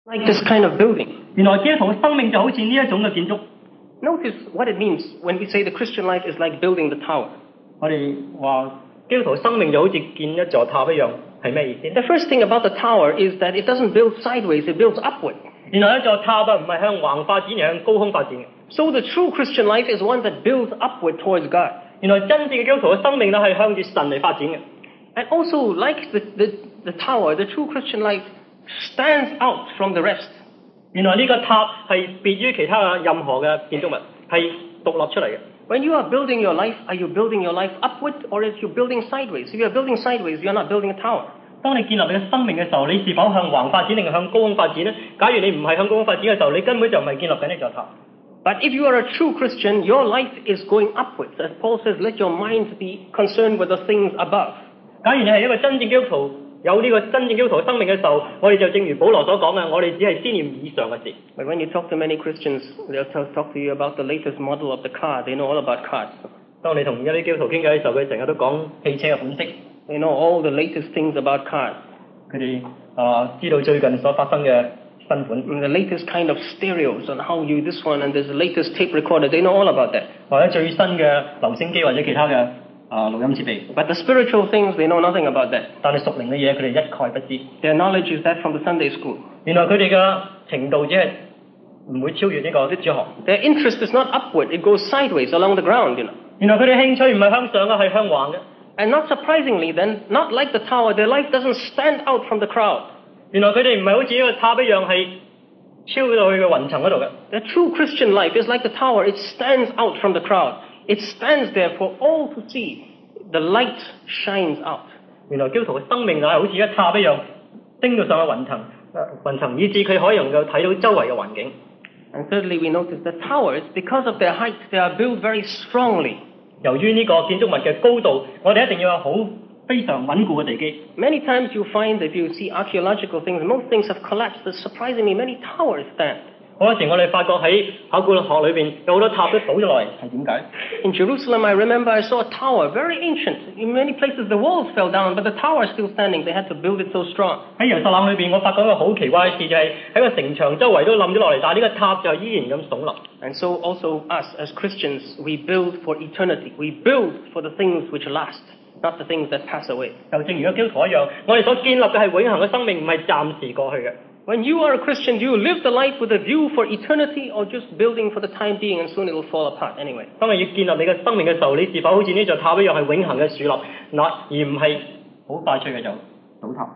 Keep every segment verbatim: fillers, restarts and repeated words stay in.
like this kind of building. 原來基督徒嘅生命就好似呢一種嘅建築。 Notice what it means when we say the Christian life is like building the tower. 我哋話基督徒生命就好似建一座塔一樣，係咩意思？ The first thing about the tower is that it doesn't build sideways, it builds upward. 原來一座塔啊，唔係向橫發展，而向高空發展嘅。 So the true Christian life is one that builds upward towards God. 原來真正嘅基督徒嘅生命咧係向住神嚟發展嘅。 And also, like the, the, the tower, the true Christian life stands out from the rest. 原來呢個塔係別於其他嘅任何嘅建築物，係獨立出嚟嘅。 When you are building your life, are you building your life upward or is you building sideways? If you are building sideways, you are not building a tower. 當你建立你嘅生命嘅時候，你是否向橫發展定係向高空發展呢？假如你唔係向高空發展嘅時候，你根本就唔係建立緊呢座塔。 But if you are a true Christian, your life is going upwards. As Paul says, let your minds be concerned with the things above. 假如你係一個真正基督徒，有呢個真正基督徒嘅生命嘅時候，我哋就正如保羅所講嘅，我哋只係思念以上嘅事。 But when you talk to many Christians, they'll talk to you about the latest model of the car. They know all about cars. 當你同一啲基督徒傾偈嘅時候，佢成日都講汽車嘅款式。 They know all the latest things about cars. 佢哋啊知道最近所發生嘅新款。 And the latest kind of stereos on how you this one and there's the latest tape recorder. They know all about that. 或者最新嘅留聲機或者其他嘅啊錄音設備。 But the spiritual things, they know nothing about that. 但係屬靈嘅嘢，佢哋一概不知。 Their knowledge is that from the Sunday school. 原來佢哋嘅程度只係唔會超越呢個啲主學。 Their interest is not upward; it goes sideways along the ground. You know. 原來佢哋興趣唔係向上嘅，係向橫嘅。 And not surprisingly, then, not like the tower, their life doesn't stand out from the crowd. 原來佢哋唔係好似一個塔一樣係超到去嘅雲層嗰度嘅。 The true Christian life is like the tower; it stands out from the crowd. It stands there for all to see. The light shines out. 原來基督徒嘅生命啊，好似一塔一樣，升到上去雲層，雲層以至佢可以能夠睇到周圍嘅環境。 And thirdly, we notice that towers, because of their height, they are built very strongly. 由於呢個建築物嘅高度，我哋一定要有好非常穩固嘅地基。 Many times you find, if you see archaeological things, most things have collapsed, but surprisingly many towers stand. 好多時我哋發覺喺考古學裏邊有好多塔都倒咗落嚟，係點解 In Jerusalem, I remember I saw a tower, very ancient. In many places the walls fell down, but the tower is still standing. They had to build it so strong. 喺耶路撒冷裏邊，我發覺一個好奇怪嘅事，就係喺個城牆周圍都冧咗落嚟，但係呢個塔就依然咁聳立。 And so also us, as Christians, we build for eternity. We build for the things which last, not the things that pass away. 就正如個基督徒一樣，我哋所建立嘅係永恆嘅生命，唔係暫時過去嘅。 When you are a Christian, do you live the life with a view for eternity or just building for the time being and soon it will fall apart anyway? 當你要建立你嘅生命嘅時候，你是否好似呢座塔一樣係永恆嘅樹立，嗱而唔係好快脆嘅就倒塌？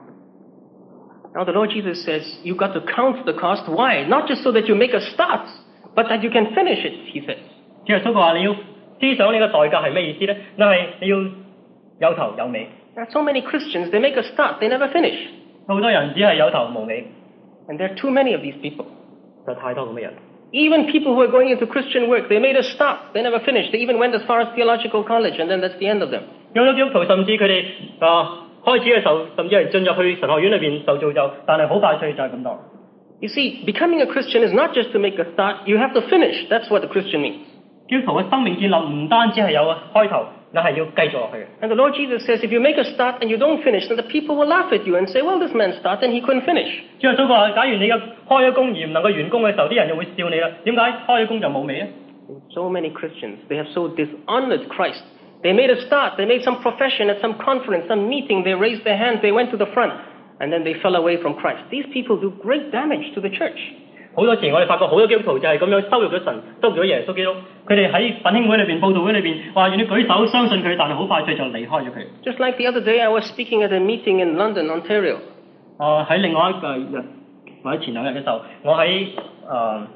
Now the Lord Jesus says, you've got to count the cost. Why? Not just so that you make a start, but that you can finish it, he says. 主耶穌話你要思想呢個代價係咩意思咧？那係你要有頭有尾。 There are so many Christians, they make a start, they never finish. 好多人只係有頭無尾。 And there are too many of these people. 就太多咁嘅人。 Even people who are going into Christian work, they made a start, they never finished. They even went as far as theological college, and then that's the end of them. 有啲基督徒甚至佢哋啊開始嘅時候，甚至係進入去神學院裏邊受造就，但係好快脆就係咁多。 You see, becoming a Christian is not just to make a start, you have to finish. That's what a Christian means. 基督徒嘅生命建立唔單止係有開頭，那係要繼續落去嘅。 And the Lord Jesus says, if you make a start and you don't finish, then the people will laugh at you and say, well, this man started and he couldn't finish. 主耶穌話：假如你嘅開咗工而唔能夠完工嘅時候，啲人就會笑你啦。點解開咗工就冇尾咧？ So many Christians, they have so dishonored Christ. They made a start, they made some profession at some conference, some meeting, they raised their hands, they went to the front, and then they fell away from Christ. These people do great damage to the church. 好多時我哋發覺好多基督徒就係咁樣羞辱咗神，羞辱咗耶穌基督。佢哋喺奮興會裏邊、佈道會裏邊話願你舉手相信佢，但係好快脆就離開咗佢。 Just like the other day, I was speaking at a meeting in London, Ontario. 啊喺另外一個日或者前兩日嘅時候，我喺啊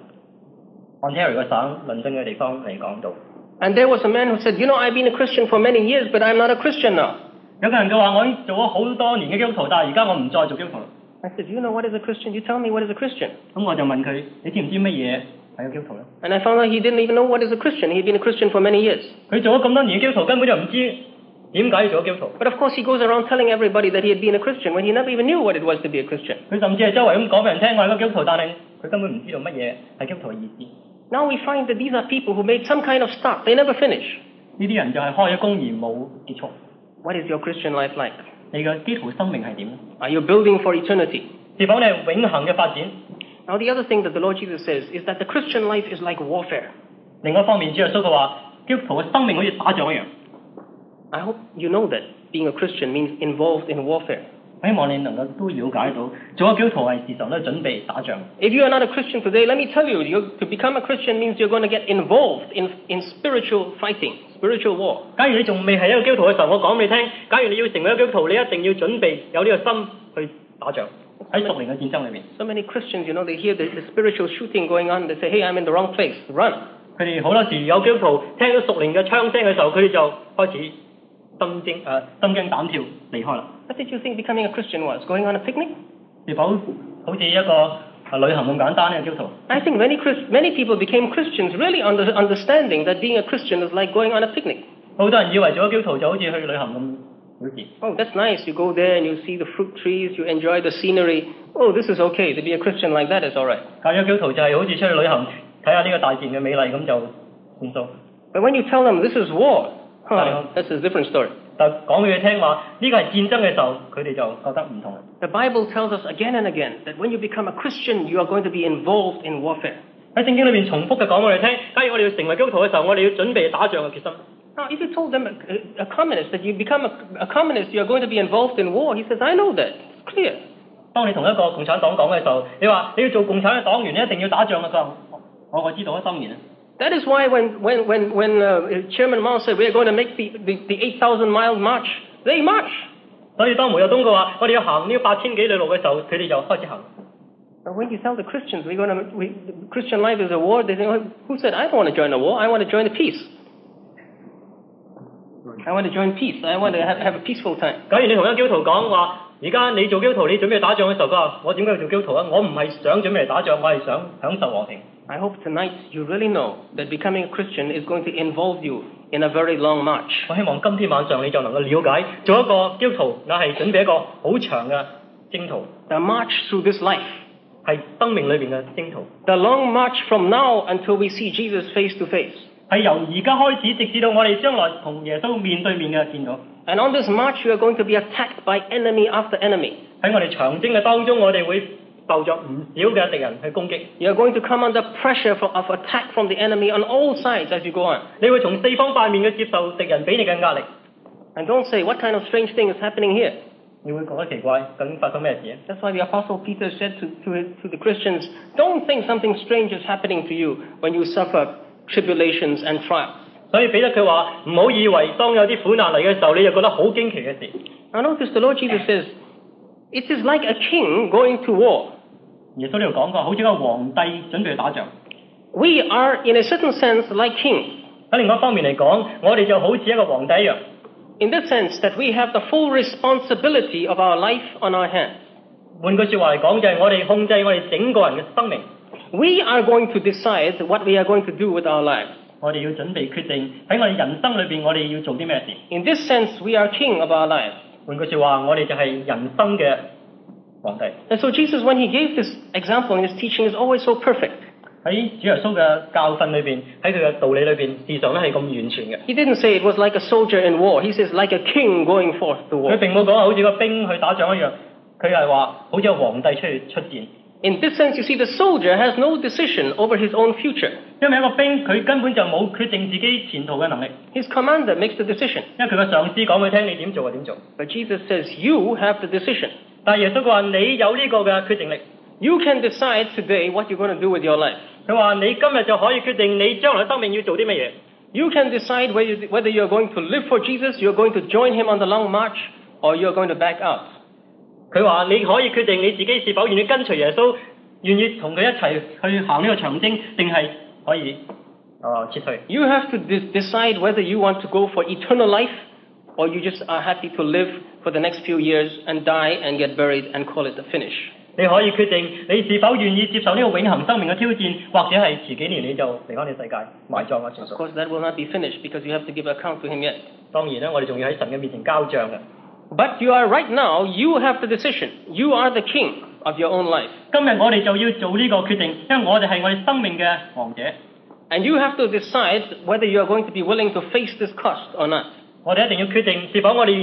Ontario 個省倫敦嘅地方嚟講道。 And there was a man who said, you know, I've been a Christian for many years, but I'm not a Christian now. 有個人就話我已經做咗好多年嘅基督徒，但係而家我唔再做基督徒。 I said, you know what is a Christian? You tell me what is a Christian. 咁我就問佢：你知唔知乜嘢係個基督徒咧？ And I found out he didn't even know what is a Christian. He'd been a Christian for many years. 佢做咗咁多年嘅基督徒，根本就唔知點解要做基督徒。 But of course, he goes around telling everybody that he had been a Christian when he never even knew what it was to be a Christian. 佢甚至係周圍咁講俾人聽，我係個基督徒，但係佢根本唔知道乜嘢係基督徒嘅意思。 Now we find that these are people who made some kind of start. They never finish. 呢啲人就係開咗工而冇結束。 What is your Christian life like? 你嘅基督徒生命係點咧？ Are you building for eternity? 是否你係永恆嘅發展。 Now the other thing that the Lord Jesus says is that the Christian life is like warfare. 另一方面，主耶穌佢話，基督徒嘅生命好似打仗一樣。 I hope you know that being a Christian means involved in warfare. 希望你能夠都了解到，做咗基督徒係時常都準備打仗。 If you are not a Christian today, let me tell you, you to become a Christian means you're going to get involved in, in spiritual fighting, spiritual war. 假如你仲未係一個基督徒嘅時候，我講俾你聽，假如你要成為一個基督徒，你一定要準備有呢個心去打仗，喺屬靈嘅戰爭裏面。 So many Christians, you know, they hear the, the spiritual shooting going on, they say, hey, I'm in the wrong place, run. 佢哋好多時有基督徒聽到屬靈嘅槍聲嘅時候，佢哋就開始心驚誒心驚膽跳離開啦。 What did you think becoming a Christian was? Going on a picnic? 是否好似一個啊旅行咁簡單呢？基督徒？ I think many Christ, many people became Christians really under, understanding that being a Christian is like going on a picnic. 好多人以為做咗基督徒就好似去旅行咁表示。 Oh, that's nice. You go there and you see the fruit trees, you enjoy the scenery. Oh, this is okay. To be a Christian like that is all right. 教咗基督徒就係好似出去旅行睇下呢個大自然嘅美麗咁就算數。 But when you tell them this is war, huh, that's a different story. 但講俾佢聽話，呢個係戰爭嘅時候，佢哋就覺得唔同。 The Bible tells us again and again that when you become a Christian, you are going to be involved in warfare. 喺聖經裏邊重複嘅講俾我哋聽，假如我哋要成為基督徒嘅時候，我哋要準備打仗嘅決心。 Now, if you told them, a, a communist, that you become a, a communist, you are going to be involved in war, he says, I know that. It's clear. 當你同一個共產黨講嘅時候，你話你要做共產嘅黨員，你一定要打仗嘅時候，我我知道一心言。 That is why when, when, when, when uh, Chairman Mao said we are going to make the, the, the eight thousand mile march, they march. 所以當毛澤東佢話我哋要行呢八千幾里路嘅時候，佢哋就開始行。 But when you tell the Christians we're going to, we, Christian life is a war, they say, who said I don't want to join a war? I want to join a peace. I want to join peace. I want to have, have a peaceful time. 假如你同一個基督徒講話，而家你做基督徒，你準備打仗嘅時候，佢話我點解要做基督徒啊？我唔係想準備嚟打仗，我係想享受和平。 I hope tonight you really know that becoming a Christian is going to involve you in a very long march. 我希望今天晚上你就能夠了解，做一個基督徒，那係準備一個好長嘅征途， The march through this life. 係生命裏邊嘅征途， The long march from now until we see Jesus face to face. 係由而家開始，直至到我哋將來同耶穌面對面嘅見到。 And on this march you are going to be attacked by enemy after enemy. 喺我哋長征嘅當中，我哋會受咗唔少嘅敵人去攻擊。 You are going to come under pressure for, of attack from the enemy on all sides as you go on. 你會從四方八面嘅接受敵人俾你嘅壓力。 And don't say, what kind of strange thing is happening here? 你會覺得奇怪，究竟發生咩事？ That's why the Apostle Peter said to, to, to the Christians, don't think something strange is happening to you when you suffer tribulations and trials. 所以彼得佢話唔好以為當有啲苦難嚟嘅時候，你就覺得好驚奇嘅事。 Now notice the Lord Jesus says, it is like a king going to war. 耶穌呢度講過，好似一個皇帝準備去打仗。 We are, in a certain sense, like kings. 喺另外一方面嚟講，我哋就好似一個皇帝一樣。 In the sense that we have the full responsibility of our life on our hands. 換句説話嚟講，就係我哋控制我哋整個人嘅生命。 We are going to decide what we are going to do with our lives. 我哋要準備決定喺我哋人生裏邊，我哋要做啲咩事。 In this sense, we are king of our lives. 換句説話，我哋就係人生嘅皇帝。 And so Jesus, when he gave this example in his teaching, is always so perfect. 喺主耶穌嘅教訓裏邊，喺佢嘅道理裏邊，事實咧係咁完全嘅。 He didn't say it was like a soldier in war. He says like a king going forth to 佢 war. 並冇講好似個兵去打仗一樣，佢係話好似個皇帝出去出戰。 In this sense, you see, the soldier has no decision over his own future. 因為一個兵佢根本就冇決定自己前途嘅能力， His commander makes the decision. 因為佢嘅上司講佢聽你點做就點做。 But Jesus says you have the decision. 但係耶穌佢話你有呢個嘅決定力， You can decide today what you're going to do with your life. 佢話你今日就可以決定你將來生命要做啲乜嘢。 You can decide whether, whether you're going to live for Jesus, you're going to join him on the long march, or you're going to back out. 佢話你可以決定你自己是否願意跟隨耶穌，願意同佢一齊去行呢個長征，定係可以啊、呃、撤退。 You have to de- decide whether you want to go for eternal life, or you just are happy to live for the next few years and die and get buried and call it a finish. 你可以決定你是否願意接受呢個永恆生命嘅挑戰，或者係遲幾年你就離開呢個世界埋葬啊，算 Of 數。 course, that will not be finished because you have to give account to him yet. 當然咧，我哋仲要喺神嘅面前交帳嘅。 But you are right now, you have the decision. You are the king of your own life. 今日我哋就要做呢個決定，因為我哋係我哋生命嘅王者。 And you have to decide whether you are going to be willing to face this cost or not. 我哋一定要決定是否我哋願意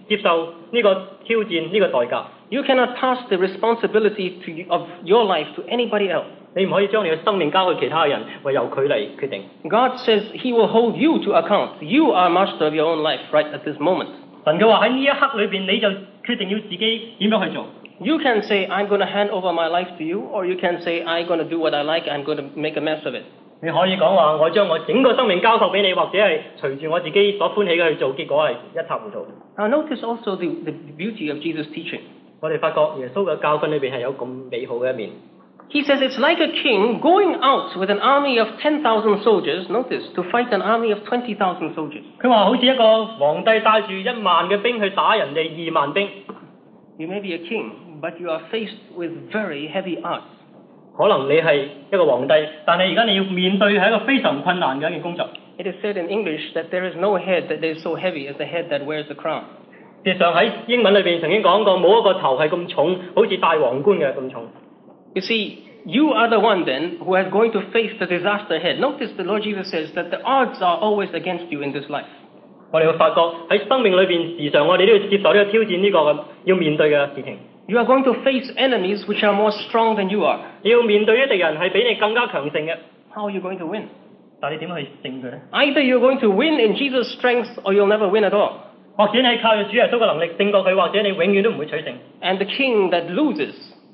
接受呢個挑戰呢個代價。 You cannot pass the responsibility to you, of your life to anybody else. 你唔可以將你嘅生命交去其他人，唯由佢嚟決定。 God says He will hold you to account. You are master of your own life right at this moment. 神嘅話喺呢一刻裏邊，你就決定要自己點樣去做。 You can say, I'm going to hand over my life to you, or you can say, I'm going to do what I like, I'm going to make a mess of it. 你可以講話，我將我整個生命交託俾你，或者係隨住我自己所歡喜嘅去做，結果係一塌糊塗。 Now notice also the, the beauty of Jesus' teaching. 我哋發覺耶穌嘅教訓裏邊係有咁美好嘅一面。 He says it's like a king going out with an army of ten thousand soldiers, notice, to fight an army of twenty thousand soldiers. 佢話好似一個皇帝帶住一萬嘅兵去打人哋二萬兵。 You may be a king, but you are faced with very heavy odds. 可能你係一個皇帝，但係而家你要面對係一個非常困難嘅一件工作。 It is said in English that there is no head that is so heavy as the head that wears the crown. 事實上喺英文裏邊曾經講過，冇一個頭係咁重，好似戴皇冠嘅咁重。 You see, you are the one then who is going to face the disaster ahead. Notice the Lord Jesus says that the odds are always against you in this life. 我哋會發覺喺生命裏邊，時常我哋都要接受呢個挑戰，呢個要面對嘅事情。 You are going to face enemies which are more strong than you are. 你要面對啲敵人係比你更加強盛嘅。 How are you going to win? 但係你點去勝佢咧 Either you're going to win in Jesus' strength or you'll never win at all. 或者你靠住主耶穌嘅能力勝過佢，或者你永遠都唔會取勝。 And the king that loses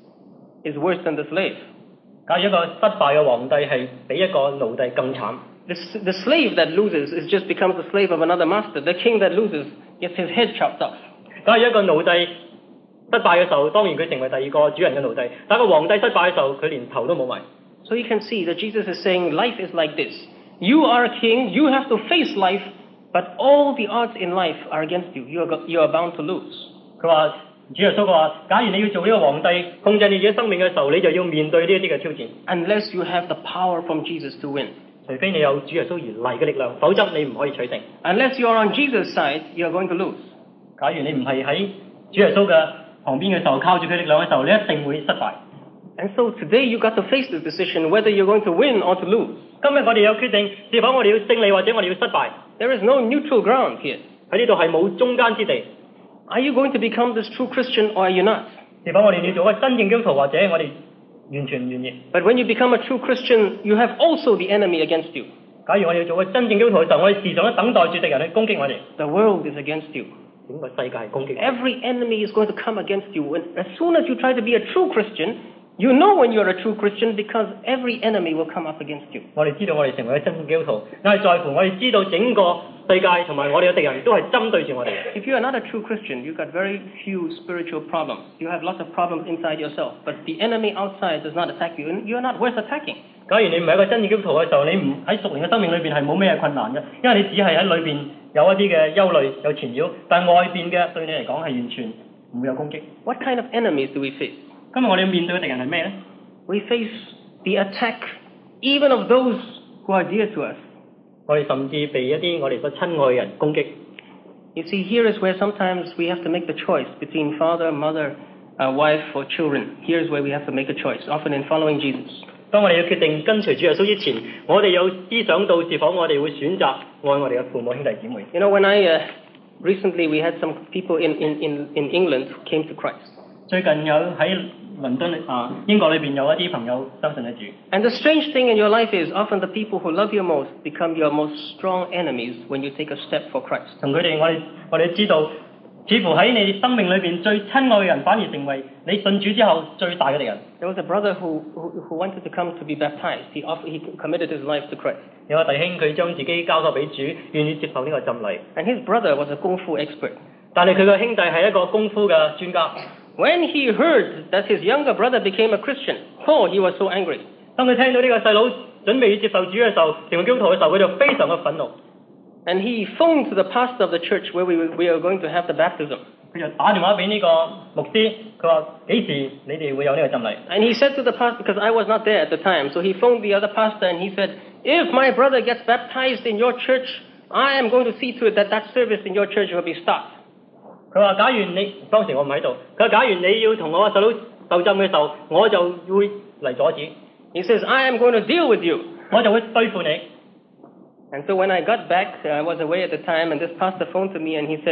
is worse than the slave. 假如一個失敗嘅皇帝係比一個奴隸更慘。 The, the slave that loses is just becomes the slave of another master. The king that loses gets his head chopped off. 假如一個奴隸失敗嘅時候，當然佢成為第二個主人嘅奴隸。但係個皇帝失敗嘅時候，佢連頭都冇埋。 So you can see that Jesus is saying life is like this. You are a king, you have to face life, but all the odds in life are against you. You are, you are bound to lose. 佢話主耶穌話：假如你要做呢個皇帝，控制你自己生命嘅時候，你就要面對呢一啲嘅挑戰。 Unless you have the power from Jesus to win. 除非你有主耶穌而嚟嘅力量，否則你唔可以取勝。 Unless you are on Jesus' side, you are going to lose. 假如你唔係喺主耶穌嘅旁邊嘅時候，靠住佢力量嘅時候，你一定會失敗。 And so today you got to face this decision whether you're going to win or to lose. 今日我哋有決定，是否我哋要勝利或者我哋要失敗。 There is no neutral ground here. 喺呢度係冇中間之地。 Are you going to become this true Christian or are you not? 是否我哋要做一個真正基督徒，或者我哋完全唔願意。 But when you become a true Christian, you have also the enemy against you. 假如我哋要做一個真正基督徒嘅時候，我哋時常都等待住敵人去攻擊我哋。 The world is against you. 整個世界係攻擊。 Every enemy is going to come against you. When, as soon as you try to be a true Christian, you know when you're a true Christian because every enemy will come up against you. 我哋知道我哋成為咗真正基督徒，但係在乎我哋知道整個世界同埋我哋嘅敵人都係針對住我哋。 If you are not a true Christian, you've got very few spiritual problems. You have lots of problems inside yourself, but the enemy outside does not attack you, and you're not worth attacking. 假如你唔係一個真正基督徒嘅時候，你唔喺屬靈嘅生命裏邊係冇咩困難嘅，因為你只係喺裏邊有一啲嘅憂慮有纏繞，但係外邊嘅對你嚟講係完全唔會有攻擊。 What kind of enemies do we face? 今日我哋要面對嘅敵人係咩咧 We face the attack even of those who are dear to us. 我哋甚至被一啲我哋所親愛嘅人攻擊。 You see, here is where sometimes we have to make the choice between father, mother, uh, wife, or children. Here is where we have to make a choice, often in following Jesus. 當我哋要決定跟隨主耶穌之前，我哋有思想到是否我哋會選擇愛我哋嘅父母兄弟姊妹。 You know, when I uh, recently we had some people in, in, in, in England who came to Christ. 最近有喺倫敦啊英國裏邊有一啲朋友相信得主。 And the strange thing in your life is often the people who love you most become your most strong enemies when you take a step for Christ. 同佢哋我哋我哋知道，似乎喺你生命裏邊最親愛嘅人，反而成為你信主之後最大嘅敵人。 There was a brother who, who, who wanted to come to be baptized. He, offered, he committed his life to Christ. 有個弟兄佢將自己交託俾主，願意接受呢個浸禮。 And his brother was a kung fu expert. 但係佢個兄弟係一個功夫嘅專家。 When he heard that his younger brother became a Christian, oh, he was so angry. 當佢聽到呢個細佬準備要接受主嘅時候，成為基督徒嘅時候，佢就非常嘅憤怒。 And he phoned to the pastor of the church where we, we are going to have the baptism. 佢就打電話俾呢個牧師，佢話幾時你哋會有呢個浸禮 And he said to the pastor, because I was not there at the time, so he phoned the other pastor and he said, if my brother gets baptized in your church, I am going to see to it that that service in your church will be stopped. 佢話：假如你當時我唔喺度，佢話：假如你要同我個細佬受浸嘅時候，我就會嚟阻止。 He says, I am going to deal with you. 我就會對付你。 And so when I got back, I was away at the time, and this pastor phoned to me and he said,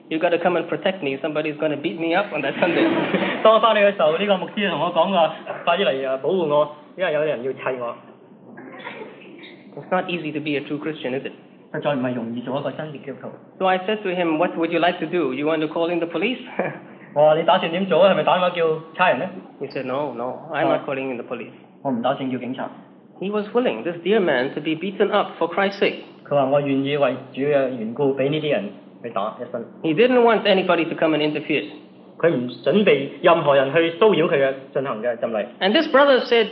You got to come and protect me. Somebody's going to beat me up on that Sunday. 當我翻嚟嘅時候，呢、這個牧師同我講話，快啲嚟啊保護我，因為有人要砌我。 It's not easy to be a true Christian, is it? 實在唔係容易做一個真嘅基督徒。 So I said to him, what would you like to do? You want to call in the police? 我話你打算點做啊？係咪打電話叫差人咧 He said, no, no, I'm not calling in the police. 我唔打算叫警察。 He was willing, this dear man, to be beaten up for Christ's sake. 佢話我願意為主嘅緣故，俾呢啲人去打一身。 He didn't want anybody to come and interfere. 佢唔準備任何人去騷擾佢嘅進行嘅浸禮。 And this brother said,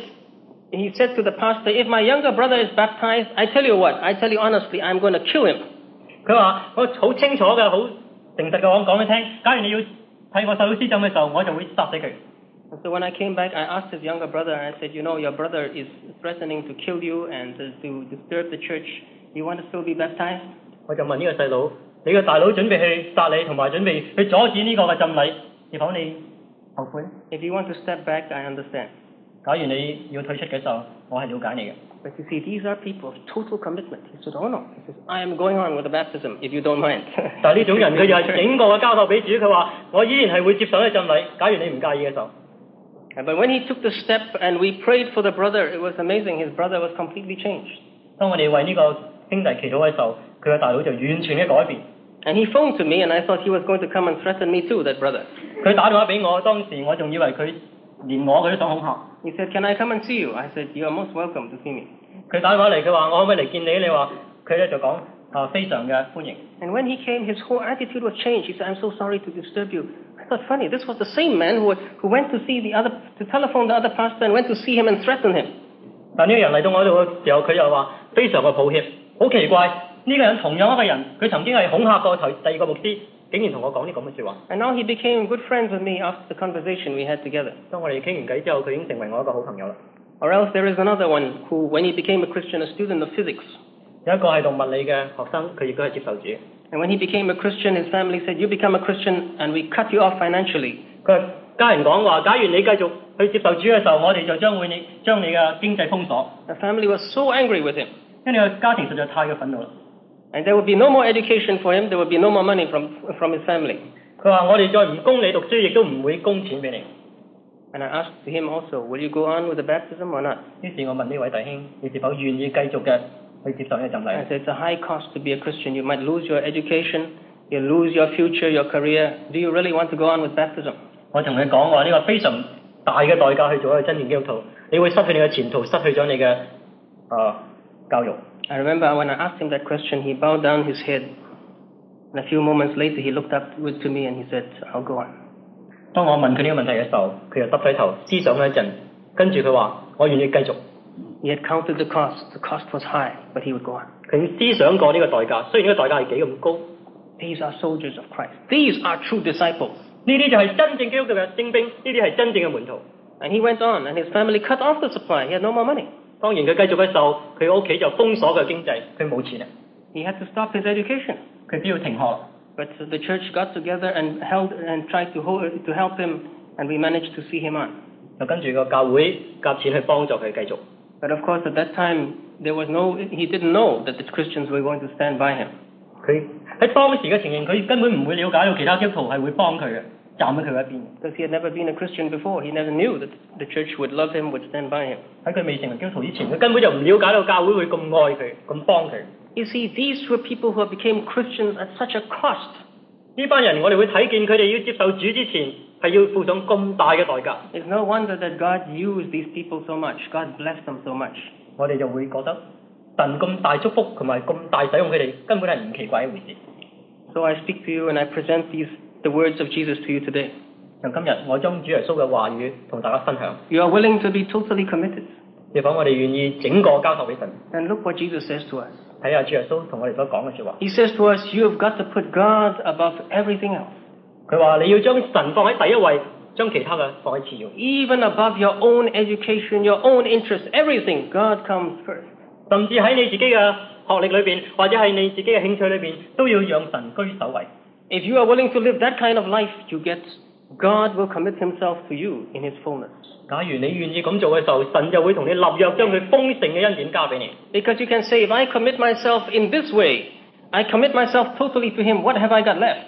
he said to the pastor, if my younger brother is baptized, I tell you what, I tell you honestly, I'm going to kill him. 佢話我好清楚嘅，好誠實嘅講講俾你聽，假如你要替我細佬施浸嘅時候，我就會殺死佢。 So when I came back, I asked his younger brother, I said, you know, your brother is threatening to kill you and to, to disturb the church. You want to still be baptized? 我就問呢個細佬，你個大佬準備去殺你，同埋準備去阻止呢個嘅浸禮，是否你後悔？ If you want to step back, I understand. 假如你要退出嘅時候，我係了解你嘅。 But you see, these are people of total commitment. He said, oh no. He says, I am going on with the baptism, if you don't mind. 但係呢種人佢就係整個嘅交託俾主，佢話我依然係會接受呢個浸禮，假如你唔介意嘅時候。 But when he took the step and we prayed for the brother, it was amazing. His brother was completely changed. 當我哋為呢個兄弟祈禱嘅時候，佢嘅大佬就完全嘅改變。 And he phoned to me, and I thought he was going to come and threaten me too, that brother. 佢打電話俾我，當時我仲以為佢連我佢都想恐嚇。 He said, can I come and see you? I said, you are most welcome to see me. 佢打電話嚟，佢話我可唔可以嚟見你？你話佢咧就講啊非常嘅歡迎。 And when he came, his whole attitude was changed. He said, I'm so sorry to disturb you. I thought, funny, this was the same man who, who went to see the other, to telephone the other pastor and went to see him and threaten him. 但呢個人嚟到我度嘅時候，佢又話非常嘅抱歉，好奇怪，呢、這個人同樣一個人，佢曾經係恐嚇過頭第二個牧師，竟然同我講啲咁嘅説話。 And now he became good friends with me after the conversation we had together. 當我哋傾完偈之後，佢已經成為我一個好朋友啦。 Or else there is another one who, when he became a Christian, a student of physics. 有一個係讀物理嘅學生，佢亦都係接受主。 And when he became a Christian, his family said, you become a Christian and we cut you off financially. 佢家人講話，假如你繼續去接受主嘅時候，我哋就將會你將你嘅經濟封鎖。 The family was so angry with him. 因為個家庭實在太過憤怒啦。 And there would be no more education for him, there would be no more money from, from his family. 佢話我哋再唔供你讀書，亦都唔會供錢俾你。 And I asked him also, will you go on with the baptism or not? 於是我問呢位弟兄，你是否願意繼續嘅去接受呢個浸禮 I said, it's a high cost to be a Christian. You might lose your education, you lose your future, your career. Do you really want to go on with baptism? 我同佢講話呢個非常大嘅代價去做一個真正基督徒，你會失去你嘅前途，失去咗你嘅啊教育。 I remember when I asked him that question, he bowed down his head. And a few moments later, he looked up to me and he said, I'll go on. 當我問佢呢個問題嘅時候，佢就耷低頭思想咗一陣，跟住佢話：我願意繼續。 He had counted the cost. The cost was high, but he would go on. 佢思想過呢個代價，雖然呢個代價係幾咁高。 These are soldiers of Christ. These are true disciples. 呢啲就係真正基督徒嘅精兵，呢啲係真正嘅門徒。 And he went on, and his family cut off the supply. He had no more money. 當然佢繼續嘅時候，佢屋企就封鎖佢經濟，佢冇錢啦。 He had to stop his education. 佢必要停學。 But the church got together and held and tried to hold, to help him, and we managed to see him on. 就跟住個教會夾錢去幫助佢繼續。 But of course, at that time, there was no. He didn't know that the Christians were going to stand by him. 佢喺當時嘅情形，佢根本唔會了解到其他基督徒係會幫佢嘅，站喺佢一邊。 Because he had never been a Christian before, he never knew that the church would love him, would stand by him. 喺佢未成為基督徒之前，佢根本就唔了解到教會會咁愛佢，咁幫佢。 You see, these were people who became Christians at such a cost. 呢班人我哋會睇見佢哋要接受主之前係要付上咁大嘅代價。 It's no wonder that God used these people so much. God blessed them so much. 我哋就會覺得神咁大祝福同埋咁大使用佢哋，根本係唔奇怪一回事。 So I speak to you and I present these the words of Jesus to you today. 就今日我將主耶穌嘅話語同大家分享。 You are willing to be totally committed. 是否我哋願意整個交託俾神 ？And look what Jesus says to us. 睇下主耶穌同我哋所講嘅説話。 He says to us, "You have got to put God above everything else." 佢話你要將神放喺第一位，將其他嘅放喺次要。 Even above your own education, your own interests, everything, God comes first. 甚至喺你自己嘅學歷裏邊，或者係你自己嘅興趣裏邊，都要讓神居首位。 If you are willing to live that kind of life, you get God will commit Himself to you in His fullness. 假如你願意咁做嘅時候，神就會同你立約，將佢豐盛嘅恩典交俾你。 Because you can say, if I commit myself in this way, I commit myself totally to Him. What have I got left?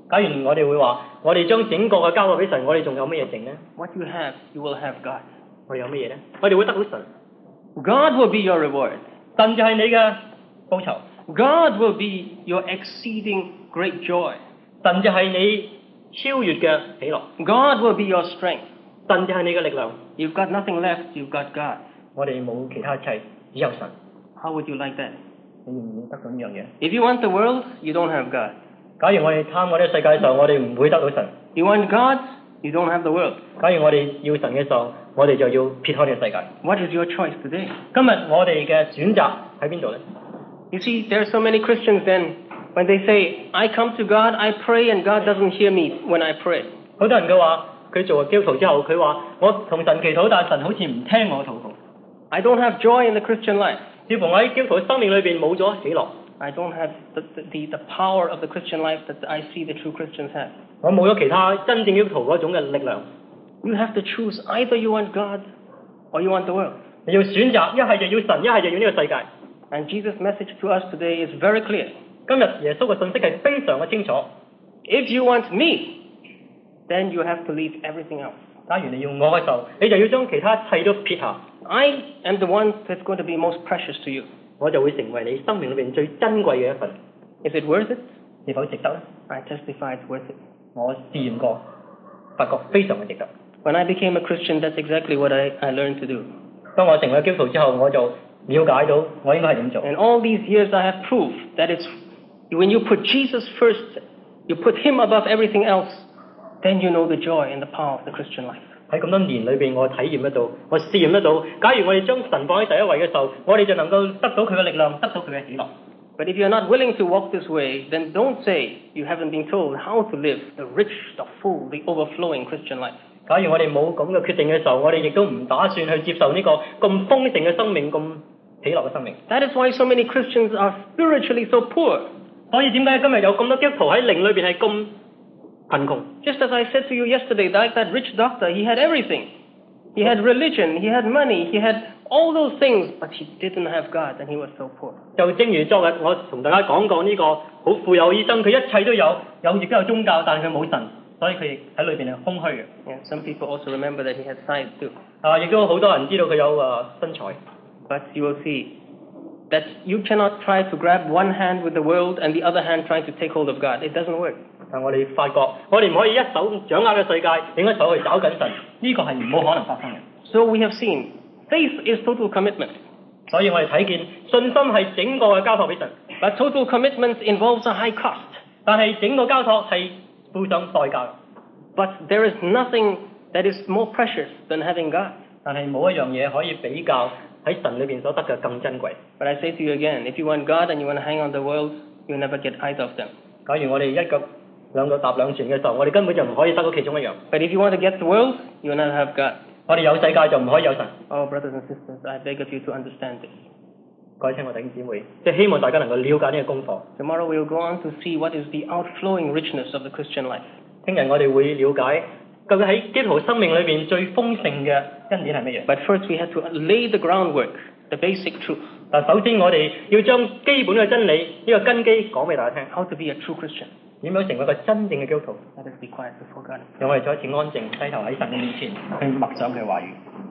假如我哋會話，我哋將整個嘅交託俾神，我哋仲有乜嘢剩呢？ What you have, you will have God. 我哋有乜嘢呢？我哋會得到神， God will be your reward. 神就係你嘅報酬， God will be your exceeding great joy. 神就係你超越嘅喜樂， God will be your strength. 神就係你嘅力量。 You've got nothing left, you've got God. 我哋冇其他一切，只有神。 How would you like that? 你願唔願意得到呢樣嘢？ If you want the world, you don't have God. 假如我哋貪我哋世界嘅時候，我哋唔會得到神； You want God, you don't have the world. 假如我哋要神嘅時候，我哋就要撇開呢個世界。 What is your choice today? 今日我哋嘅選擇喺邊度呢？ You see, there are so many Christians then, when they say, I come to God, I pray, and God doesn't hear me when I pray. 好多人嘅話，佢做咗基督徒之後，佢話我同神祈禱，但係神好似唔聽我禱告。 I don't have joy in the Christian life. 似乎我喺基督徒嘅生命裏邊冇咗喜樂， I don't have the, the, the power of the Christian life that I see the true Christians have. 我冇咗其他真正基督徒嗰種嘅力量。 You have to choose either you want God or you want the world. 你要選擇，一係就要神，一係就要呢個世界。 And Jesus' message to us today is very clear. 今日耶穌嘅信息係非常嘅清楚。 If you want me, then you have to leave everything else. 假如你要我嘅時候，你就要將其他一切都撇下， I am the one that's going to be most precious to you. 我就會成為你生命裏邊最珍貴嘅一份。 Is it worth it? 是否值得呢？ I testify it's worth it. 我試驗過，發覺非常嘅值得。 When I became a Christian, that's exactly what I, I learned to do. 當我成為基督徒之後，我就了解到我應該係點做。 And all these years I have proved that it's when you put Jesus first, you put him above everything else, then you know the joy and the power of the Christian life. 喺咁多年裏邊，我體驗得到，我試驗得到。假如我哋將神放喺第一位嘅時候，我哋就能夠得到佢嘅力量，得到佢嘅喜樂。 But if you're not willing to walk this way, then don't say you haven't been told how to live the rich, the full, the overflowing Christian life. 假如我哋冇咁嘅決定嘅時候，我哋亦都唔打算去接受呢個咁豐盛嘅生命，咁喜樂嘅生命。 That is why so many Christians are spiritually so poor. 所以點解今日有咁多基督徒喺靈裏邊係咁貧窮？ Just as I said to you yesterday, like that rich doctor, he had everything. He had religion, he had money, he had all those things, but he didn't have God and he was so poor. 就正如昨日我同大家講過呢個好富有嘅醫生，佢一切都有，有亦都有宗教，但係佢冇神，所以佢亦喺裏邊係空虛嘅。 Yeah, some people also remember that he had size too. 啊，亦都好多人知道佢有啊身材。 But you will see that you cannot try to grab one hand with the world and the other hand trying to take hold of God. It doesn't work. 但我哋發覺，我哋唔可以一手掌握嘅世界，另一手去找緊神，呢、這個係冇可能發生嘅。 So we have seen, faith is total commitment. 所以我哋睇見信心係整個嘅交託俾神， But total commitment involves a high cost. 但係整個交託係付上代價。 But there is nothing that is more precious than having God. 但係冇一樣嘢可以比較喺神裏邊所得嘅更珍貴。 But I say to you again, if you want God and you want to hang on the world, you'll never get either of them. 假如我哋一腳兩腳踏兩船嘅時候，我哋根本就唔可以得到其中一樣。 But if you want to get the world, you will not have God. 我哋有世界就唔可以有神。 Oh, brothers and sisters, I beg of you to understand this. 各位親愛弟兄姊妹，即係希望大家能夠了解呢個功課。 Tomorrow we will go on to see what is the outflowing richness of the Christian life. 聽日我哋會了解究竟喺基督徒生命裏邊最豐盛嘅恩典係乜嘢。 But first we have to lay the groundwork, the basic truth. 但首先我哋要將基本嘅真理呢、這個根基講俾大家聽， How to be a true Christian. 點樣成為一個真正嘅基督徒。 Let us be quiet before God. 讓我哋再一次安靜，低頭喺神嘅面前去默想佢嘅話語。